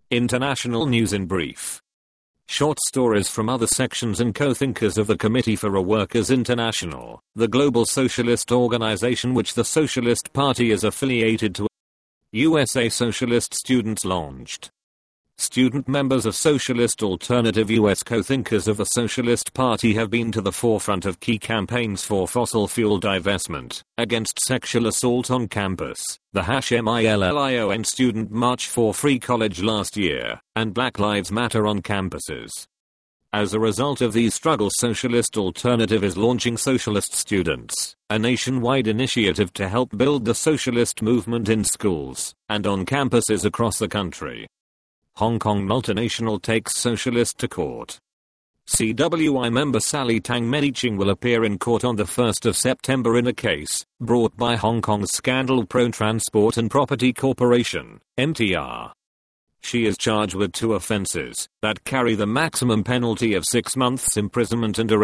International news in brief. Short stories from other sections and co-thinkers of the Committee for Workers International, the global socialist organization which the Socialist Party is affiliated to. USA Socialist students launched. Student members of Socialist Alternative US co-thinkers of the Socialist Party have been to the forefront of key campaigns for fossil fuel divestment, against sexual assault on campus, the #MILLION Student March for Free College last year, and Black Lives Matter on campuses. As a result of these struggles, Socialist Alternative is launching Socialist Students, a nationwide initiative to help build the socialist movement in schools and on campuses across the country. Hong Kong multinational takes socialist to court. CWI member Sally Tang Mediching will appear in court on the 1st of September in a case brought by Hong Kong's scandal-prone Transport and Property Corporation, MTR. She is charged with 2 offenses that carry the maximum penalty of 6 months imprisonment and a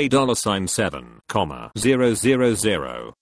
$7,000,685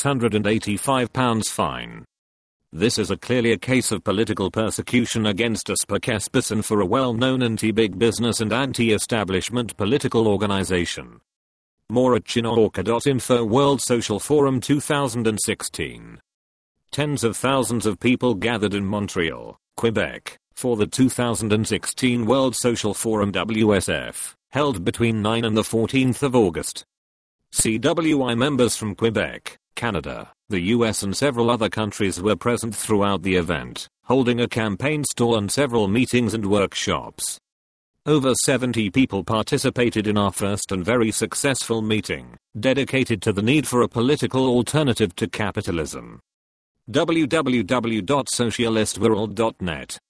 fine. This is clearly a case of political persecution against Uzbekistan for a well-known anti-big business and anti-establishment political organization. More at chinaorca.info. World Social Forum 2016. Tens of thousands of people gathered in Montreal, Quebec, for the 2016 World Social Forum WSF, held between 9 and the 14th of August. CWI members from Quebec, Canada, the US and several other countries were present throughout the event, holding a campaign stall and several meetings and workshops. Over 70 people participated in our first and very successful meeting, dedicated to the need for a political alternative to capitalism. www.socialistworld.net